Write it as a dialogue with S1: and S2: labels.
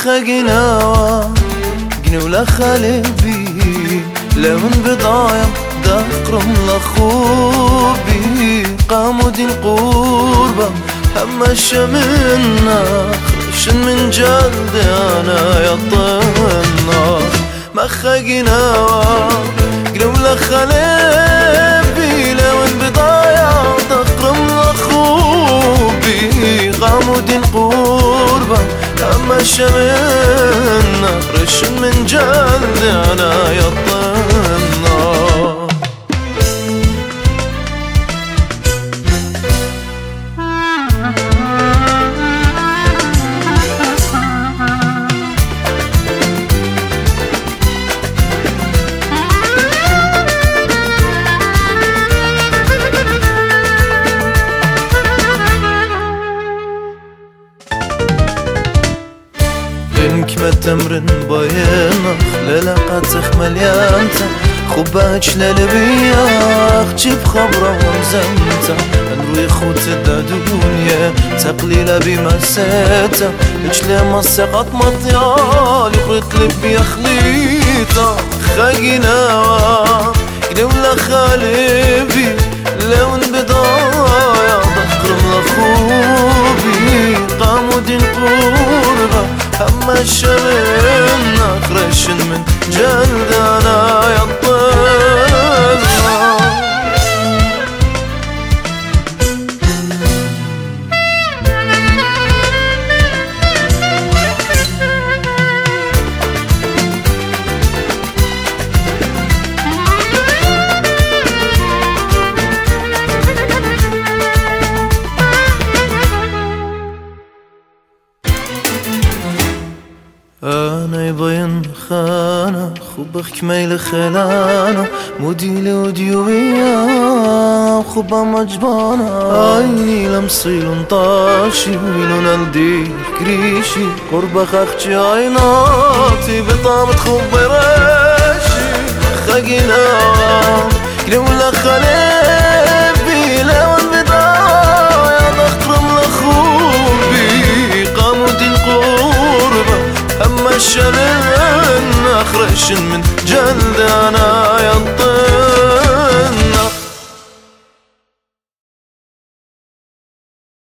S1: خقناوا قني ولا خالبي لا من بضايا دقرم لخوبي قاموا دين قربة هم الشمنا خرشن من جلدي أنا يطلنا ما خقناوا قني ولا خالبي لا من بضايا دقرم لخوبي قاموا دين قربة أما الشمن نخرش من جلدي أنا يطلنا ما تمرن باينخ للاقاتخ مليانتا خباج للبياخ جيب خبرة ومزمتا نروي خوت الدنيا تقليل بمساتا اجلي ما سقط مطيال يخلط لبي خليطة خاقناوا قدولا خالبي لون بدايا ضخرم لخوبي قاموا دين قربة هم الشمن نخرش من جلد أنا يطلنا أنا يبين خانة خبخ ميل خلانة موديلي وديوية خبا مجبانة عيني لمصيل طاشي ويلون الدي كريشي قربخ أختي عيناتي بطامة خبي راشي خاقنا كلملا خليبي لون بدايا ضخرم لخوبي قاموا دين قربة أما الشمن أخرش من جلد أنا